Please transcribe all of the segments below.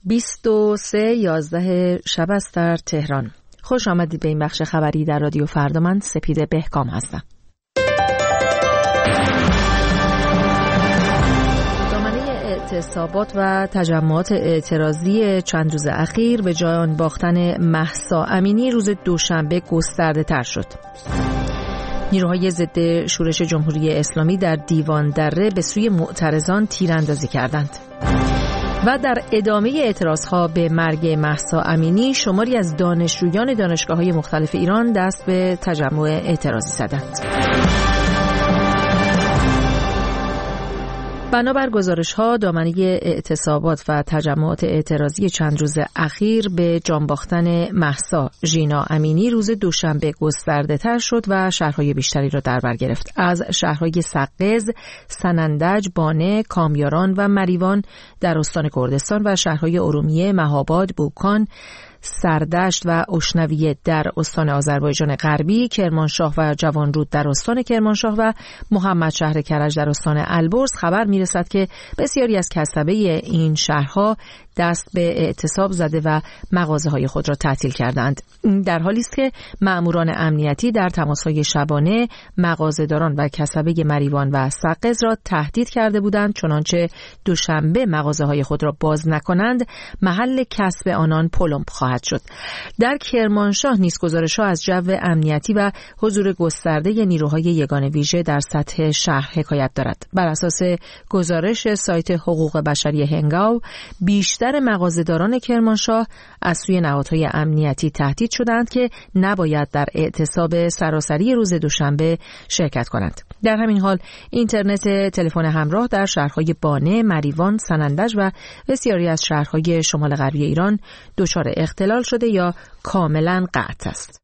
23:11 شب است در تهران. خوش آمدید به این بخش خبری در رادیو فردا. من سپیده بهکام هستم. دامنه اعتصابات و تجمعات اعتراضی چند روز اخیر به جای آن باختن مهسا امینی روز دوشنبه گسترده تر شد. نیروهای ضد شورش جمهوری اسلامی در دیوان دره به سوی معترضان تیراندازی کردند. و در ادامه اعتراضها به مرگ مهسا امینی شماری از دانشجویان دانشگاه‌های مختلف ایران دست به تجمع اعتراضی زدند. بنابر گزارش‌ها دامنه اعتصابات و تجمعات اعتراضی چند روز اخیر به جان باختن مهسا ژینا امینی روز دوشنبه گسترده‌تر شد و شهرهای بیشتری را در بر گرفت. از شهرهای سقز، سنندج، بانه، کامیاران و مریوان در استان کردستان و شهرهای ارومیه، مهاباد، بوکان، سردشت و اشنویه در استان آذربایجان غربی، کرمانشاه و جوانرود در استان کرمانشاه و محمد شهر کرج در استان البرز خبر میرسد که بسیاری از کسبه این شهرها دست به اعتصاب زده و مغازه‌های خود را تعطیل کردند. این در حالی است که مأموران امنیتی در تماس‌های شبانه مغازه‌داران و کسبه مریوان و سقز را تهدید کرده بودند چنانچه دوشنبه مغازه‌های خود را باز نکنند محل کسب آنان پلمپ خواهد شد. در کرمانشاه نیز گزارش‌ها از جو امنیتی و حضور گسترده نیروهای یگان ویژه در سطح شهر حکایت دارد. بر اساس گزارش سایت حقوق بشری هنگاو، بیشتر مغازه‌داران کرمانشاه از سوی نهادهای امنیتی تهدید شدند که نباید در اعتصاب سراسری روز دوشنبه شرکت کنند. در همین حال اینترنت تلفن همراه در شهرهای بانه، مریوان، سنندج و بسیاری از شهرهای شمال غربی ایران دچار اختلال شده یا کاملا قطع است.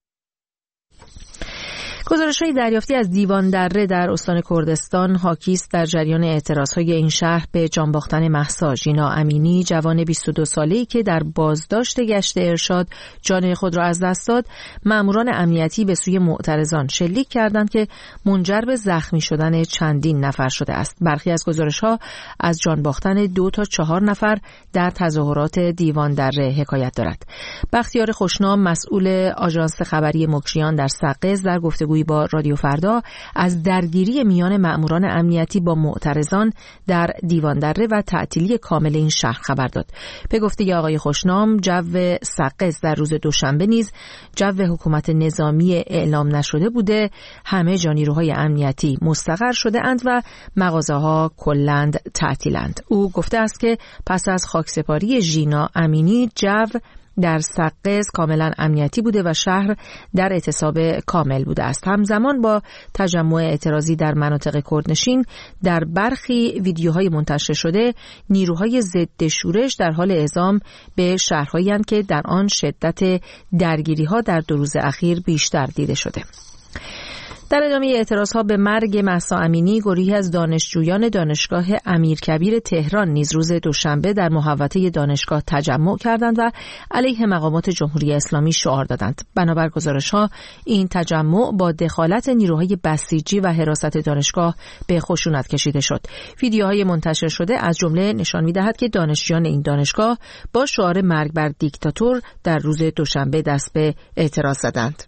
گزارش‌های دریافتی از دیوان دره در استان کردستان حاکی است در جریان اعتراض‌های این شهر به جان باختن مهسا ژینا امینی، جوان 22 ساله‌ای که در بازداشت گشت ارشاد جان خود را از دست داد، مأموران امنیتی به سوی معترضان شلیک کردند که منجر به زخمی شدن چندین نفر شده است. برخی از گزارش‌ها از جان باختن 2 تا 4 نفر در تظاهرات دیوان دره حکایت دارد. بختیار خوشنام، مسئول آژانس خبری مکریان در سقز، در گفتگوی با رادیو فردا از درگیری میان مأموران امنیتی با معترضان در دیوان دره و تعطیلی کامل این شهر خبر داد. به گفته آقای خوشنام، جو سقز در روز دوشنبه نیز جو حکومت نظامی اعلام نشده بوده، همه جا نیروهای امنیتی مستقر شده اند و مغازه‌ها کلاً تعطیلند. او گفته است که پس از خاکسپاری ژینا امینی جو در سقز کاملا امنیتی بوده و شهر در اعتصاب کامل بوده است. همزمان با تجمع اعتراضی در مناطق کردنشین، در برخی ویدیوهای منتشر شده نیروهای ضد شورش در حال اعزام به شهرهایی اند که در آن شدت درگیری‌ها در 2 روز اخیر بیشتر دیده شده. در ادامه اعتراضها به مرگ مهسا امینی، گروهی از دانشجویان دانشگاه امیرکبیر تهران نیز روز دوشنبه در محوطه دانشگاه تجمع کردند و علیه مقامات جمهوری اسلامی شعار دادند. بنابر گزارش‌ها این تجمع با دخالت نیروهای بسیجی و حراست دانشگاه به خشونت کشیده شد. ویدیوهای منتشر شده از جمله نشان می‌دهد که دانشجویان این دانشگاه با شعار مرگ بر دیکتاتور در روز دوشنبه دست به اعتراض زدند.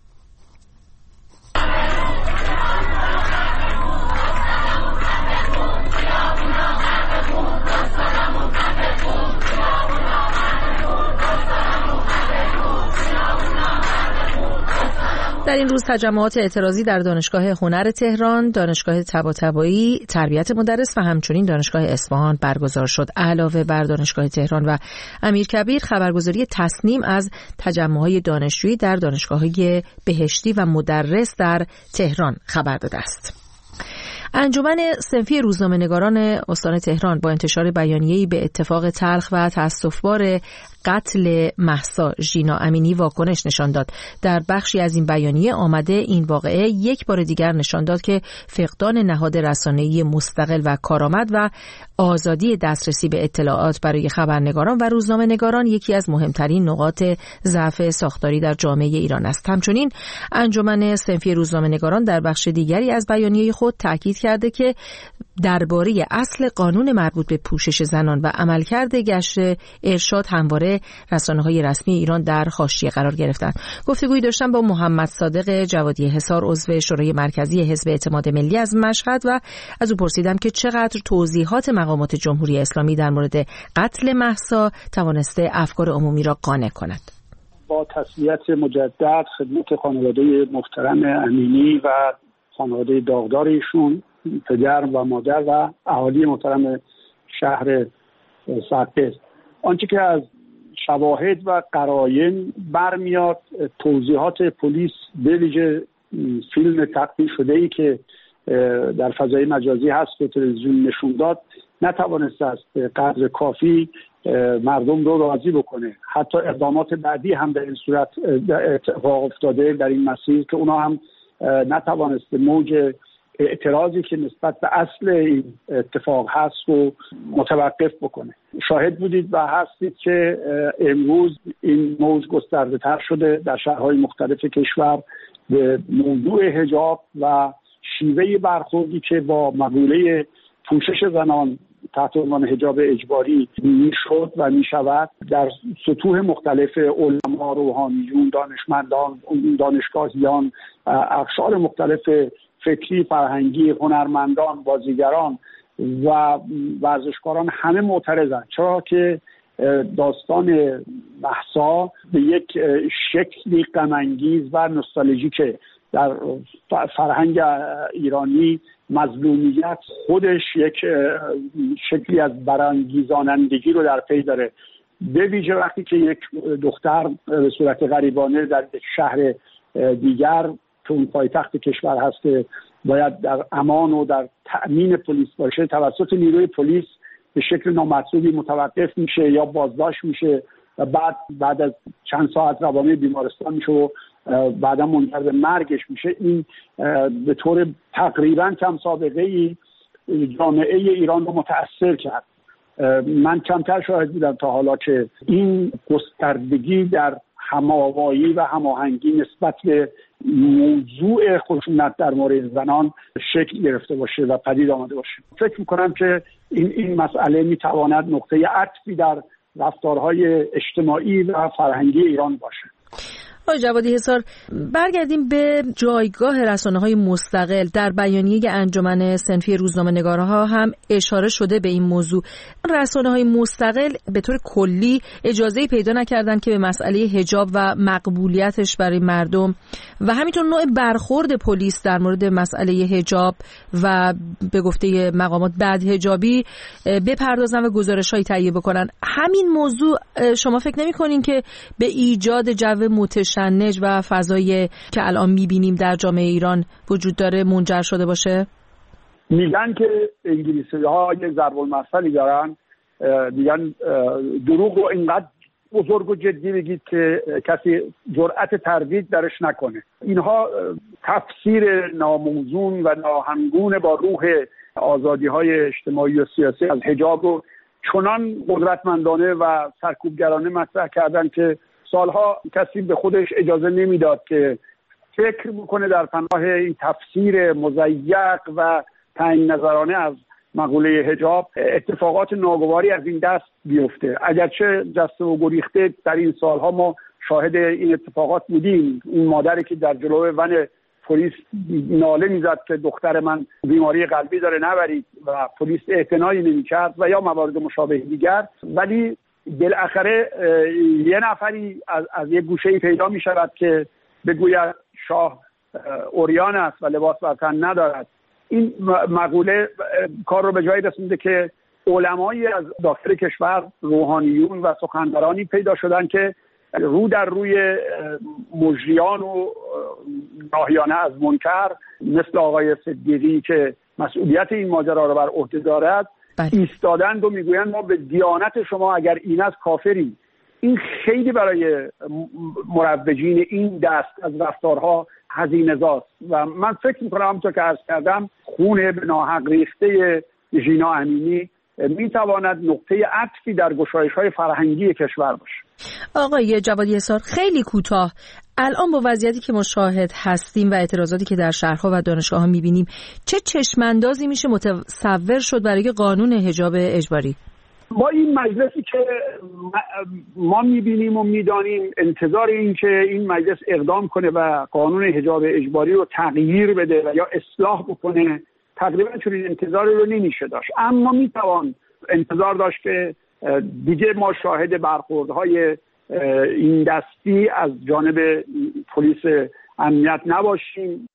در این روز تجمعات اعتراضی در دانشگاه هنر تهران، دانشگاه طباطبایی، تربیت مدرس و همچنین دانشگاه اصفهان برگزار شد. علاوه بر دانشگاه تهران و امیرکبیر، خبرگزاری تصنیم از تجمعات دانشجویی در دانشگاه‌های بهشتی و مدرس در تهران خبر داده است. انجمن صنفی روزنامه‌نگاران استان تهران با انتشار بیانیه‌ای به اتفاق تلخ و تأسف‌بار قتل مهسا ژینا امینی واکنش نشان داد. در بخشی از این بیانیه آمده این واقعه یک بار دیگر نشان داد که فقدان نهاد رسانه‌ای مستقل و کارآمد و آزادی دسترسی به اطلاعات برای خبرنگاران و روزنامه‌نگاران یکی از مهمترین نقاط ضعف ساختاری در جامعه ایران است. همچنین انجمن صنفی روزنامه‌نگاران در بخش دیگری از بیانیه خود تاکید کرده که درباره اصل قانون مربوط به پوشش زنان و عملکرد گشت ارشاد همواره رسانه‌های رسمی ایران در حاشیه قرار گرفتند. گفتگویی داشتم با محمد صادق جوادی حصار، عضو شورای مرکزی حزب اعتماد ملی از مشهد، و از او پرسیدم که چقدر توضیحات مقامات جمهوری اسلامی در مورد قتل مهسا توانسته افکار عمومی را قانع کند. با تسلیت مجدد خدمت خانواده محترم امینی و خانواده داغدار ایشون، پدر و مادر و اهالی محترم شهر سقز، آنچه که از شواهد و قرائن برمیاد، توضیحات پلیس به ویژه فیلم تقدیم شده‌ای که در فضای مجازی هست به تلویزیون نشون داد، نتوانست است به قدر کافی مردم رو راضی بکنه. حتی اقدامات بعدی هم در این صورت اتفاق افتاده در این مسیر که اونا هم نتوانست موج اعتراضی که نسبت به اصل این اتفاق هست رو متوقف بکنه. شاهد بودید و هستید که امروز این موج گسترده تر شده در شهرهای مختلف کشور به موضوع حجاب و شیوه برخوردی که با مقوله پوشش زنان تحت عنوان حجاب اجباری میشد و میشود در سطوح مختلف علما، روحانیون، دانشمندان، دانشگاهیان، اقشار مختلف فکری، فرهنگی، هنرمندان، بازیگران و ورزشکاران همه معترضند، چرا که داستان مهسا به یک شکلی غم انگیز و نوستالژیک در فرهنگ ایرانی مظلومیت خودش یک شکلی از برانگیزانندگی رو در پی داره، به ویژه وقتی که یک دختر به صورت غریبانه در یک شهر دیگر که اون پایتخت کشور هست باید در امان و در تأمین پلیس باشه، توسط نیروی پلیس به شکل نامطلوبی متوقف میشه یا بازداشت میشه و بعد از چند ساعت روانه بیمارستان میشه و بعدا منجر به مرگش میشه. این به طور تقریبا کم سابقه ای جامعه ایران رو متأثر کرد. من کمتر شاهد بودم تا حالا که این گستردگی در هماوایی و هماهنگی نسبت به موضوع خشونت در مورد زنان شکل گرفته باشه و پدید آمده باشه. فکر میکنم که این مسئله میتواند نقطه عطفی در رفتارهای اجتماعی و فرهنگی ایران باشه. آقای جوادی حصار، برگردیم به جایگاه رسانه‌های مستقل. در بیانیه انجمن صنفی روزنامه‌نگارها هم اشاره شده به این موضوع. رسانه‌های مستقل به طور کلی اجازه‌ای پیدا نکردن که به مسئله حجاب و مقبولیتش برای مردم و همینطور نوع برخورد پلیس در مورد مسئله حجاب و به گفته مقامات بدحجابی بپردازن و گزارش‌هایی تهیه بکنن. همین موضوع شما فکر نمی‌کنین که به ایجاد جو متشنج و فضایی که الان می‌بینیم در جامعه ایران وجود داره منجر شده باشه؟ میگن که انگلیسی‌ها یه ضرب المثلی دارن، میگن دروغ رو اینقدر بزرگ و جدی بگید که کسی جرأت تردید درش نکنه. اینها تفسیر ناموزون و ناهمگون با روح آزادی‌های اجتماعی و سیاسی از حجاب رو چنان قدرتمندانه و سرکوبگرانه مطرح کردن که سالها کسی به خودش اجازه نمیداد که فکر بکنه در پناه این تفسیر مضیق و تعیین نظرانه از مقوله حجاب اتفاقات ناگواری از این دست بیفته. اگرچه جسته و گریخته در این سالها ما شاهد این اتفاقات بودیم. این مادری که در جلوی ون پلیس ناله میزد که دختر من بیماری قلبی داره نبرید و پلیس اعتنایی نمیکرد و یا موارد مشابه دیگر، ولی بالاخره یه نفری از یک گوشه‌ای پیدا می شود که بگوید شاه عریان است و لباس بر تن ندارد. این مقوله کار رو به جایی رسونده که علمایی از داخل کشور، روحانیون و سخنورانی پیدا شدن که رو در روی مجریان و ناهیانه از منکر مثل آقای صدیقی که مسئولیت این ماجرا رو بر عهده دارد ایستادند و میگویند ما به دیانت شما اگر این از کافریم. این خیلی برای مروجین این دست از رفتارها هزینه‌زاست و من فکر میکنم همونطور که عرض کردم خون به ناحق ریخته ژینا امینی میتواند نقطه عطفی در گشایش‌های فرهنگی کشور باشه. آقای جوادی حصار، خیلی کوتاه، الان با وضعیتی که مشاهد هستیم و اعتراضاتی که در شهرها و دانشگاه‌ها می‌بینیم، چه چشم‌اندازی میشه متصور شد برای قانون حجاب اجباری؟ با این مجلسی که ما می‌بینیم و می‌دانیم، انتظار این که این مجلس اقدام کنه و قانون حجاب اجباری رو تغییر بده و یا اصلاح بکنه، تقریبا چنین انتظاری رو نمیشه داشت. اما میتوان انتظار داشت که دیگه ما شاهد برخوردهای این دستی از جانب پلیس امنیت نباشیم.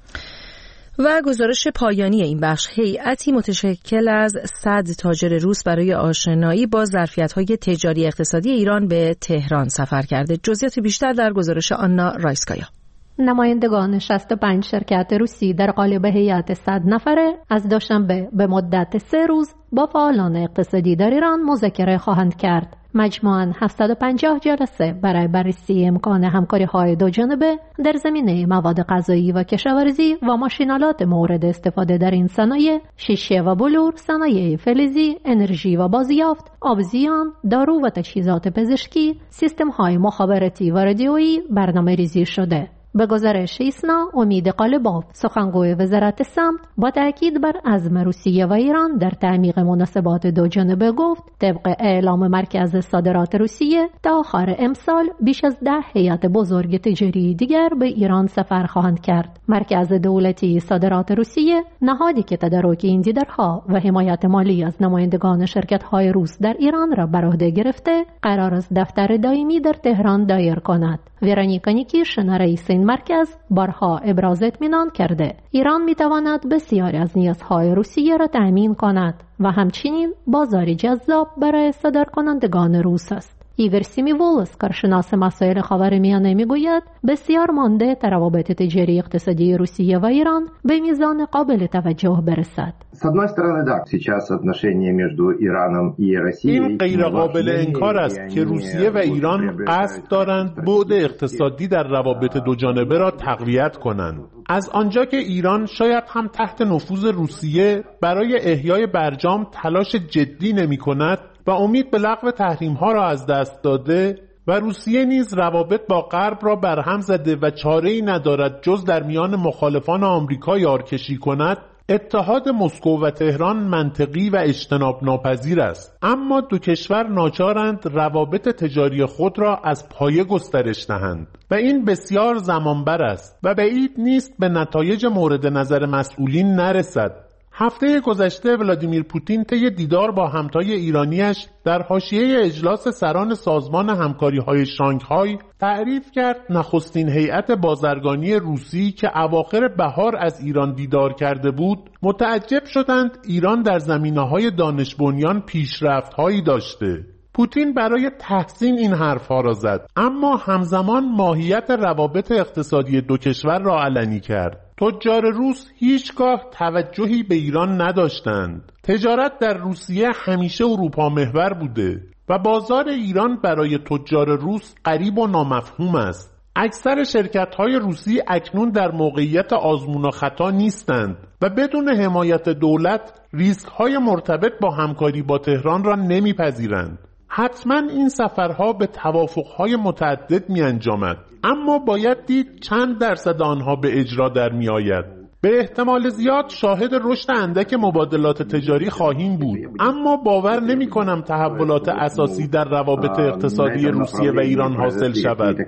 و گزارش پایانی این بخش: هیئتی متشکل از 100 تاجر روس برای آشنایی با ظرفیت‌های تجاری اقتصادی ایران به تهران سفر کرده. جزئیات بیشتر در گزارش آنا رایسکایا. نمایندگان 65 شرکت روسی در قالب هیئت 100 نفره از دوشنبه به مدت 3 روز با فعالان اقتصادی در ایران مذاکره خواهند کرد. مجموعاً 750 جلسه برای بررسی امکان همکاری‌های دوجانبه در زمینه مواد غذایی و کشاورزی و ماشین‌آلات مورد استفاده در این صنایع، شیشه و بلور، صنایع فلزی، انرژی و بازیافت، آبزیان، دارو و تجهیزات پزشکی، سیستم‌های مخابراتی و رادیویی برنامه‌ریزی شده. به گزارش ایسنا، امید قالباف، سخنگوی وزارت سمت، با تأکید بر عزم روسیه و ایران در تعمیق مناسبات دوجانبه گفت طبق اعلام مرکز صادرات روسیه تا آخر امسال بیش از 10 هیئت بزرگ تجاری دیگر به ایران سفر خواهند کرد. مرکز دولتی صادرات روسیه، نهادی که تدارک این دیدارها و حمایت مالی از نمایندگان شرکت‌های روس در ایران را بر عهده گرفته، قرار است دفتر دائمی در تهران دایر کند. ورونیکا نیکیشن، رئیس این مرکز، بارها ابراز اطمینان کرده ایران میتواند بسیاری از نیازهای روسیه را تأمین کند و همچنین بازاری جذاب برای صادرکنندگان روس است. ایگور سیمیولوس، کارشناس مسائل خاورمیانه، میگوید بسیار مانده تا روابط تجاری اقتصادی روسیه و ایران به میزان قابل توجه برسد. این غیر قابل انکار است که روسیه و ایران قصد دارند بعد اقتصادی در روابط دوجانبه را تقویت کنند. از آنجا که ایران شاید هم تحت نفوذ روسیه برای احیای برجام تلاش جدی نمی کند و امید به لغو تحریم‌ها را از دست داده و روسیه نیز روابط با غرب را برهم زده و چاره‌ای ندارد جز در میان مخالفان آمریکا یارکشی کند، اتحاد مسکو و تهران منطقی و اجتناب ناپذیر است. اما دو کشور ناچارند روابط تجاری خود را از پایه گسترش دهند و این بسیار زمانبر است و بعید نیست به نتایج مورد نظر مسئولین نرسد. هفته گذشته ولادیمیر پوتین طی دیدار با همتای ایرانیش در حاشیه اجلاس سران سازمان همکاری‌های شانگهای تعریف کرد نخستین هیئت بازرگانی روسی که اواخر بهار از ایران دیدار کرده بود متعجب شدند ایران در زمینه‌های دانش بنیان پیشرفت‌هایی داشته. پوتین برای تحسین این حرفها را زد، اما همزمان ماهیت روابط اقتصادی دو کشور را علنی کرد. تجار روس هیچگاه توجهی به ایران نداشتند. تجارت در روسیه همیشه اروپا محور بوده و بازار ایران برای تجار روس غریب و نامفهوم است. اکثر شرکت‌های روسی اکنون در موقعیت آزمون و خطا نیستند و بدون حمایت دولت ریسک‌های مرتبط با همکاری با تهران را نمی‌پذیرند. حتما این سفرها به توافقهای متعدد می انجامد، اما باید دید چند درصد آنها به اجرا در می آید. به احتمال زیاد شاهد رشد اندک مبادلات تجاری خواهیم بود، اما باور نمی کنم تحولات اساسی در روابط اقتصادی روسیه و ایران حاصل شود.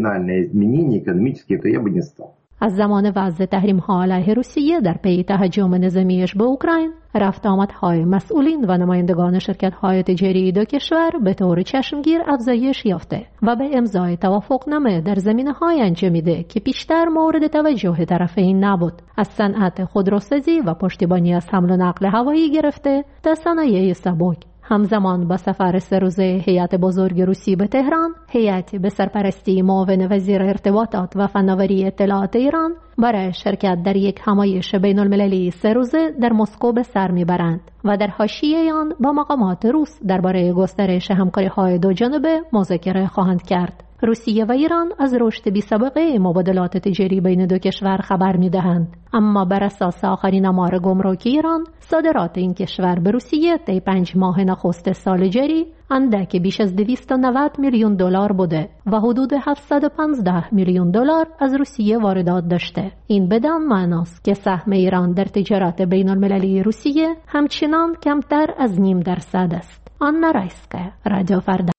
از زمان وضع تحریم‌ها علیه روسیه در پی تهاجم نظامیش به اوکراین، رفت آمدهای مسئولین و نمایندگان شرکت‌های تجاری دو کشور به طور چشمگیر افزایش یافته و به امضای توافقنامه در زمینه‌های انجامیده که پیشتر مورد توجه طرفین نبود، از صنعت خودروسازی و پشتیبانی از حمل و نقل هوایی گرفته تا صنایع سبک. همزمان با سفر 3 روزه هیئت بزرگ روسی به تهران، هیئتی به سرپرستی معاون وزیر ارتباطات و فناوری اطلاعات ایران برای شرکت در یک همایش بین‌المللی 3 روزه در مسکو به سر میبرند و در حاشیه آن با مقامات روس درباره گسترش همکاری‌های دوجانبه مذاکره خواهند کرد. روسیه و ایران از رشد بی‌سابقه مبادلات تجاری بین دو کشور خبر می‌دهند، اما بر اساس آخرین آمار گمرکی ایران، صادرات این کشور به روسیه طی 5 ماه نخست سال جاری اندک بیش از 290 میلیون دلار بوده و حدود 715 میلیون دلار از روسیه واردات داشته. این بدان معناست که سهم ایران در تجارت بین المللی روسیه همچنان کمتر از 0.5% است. آنا رایسکا، رادیو فردا.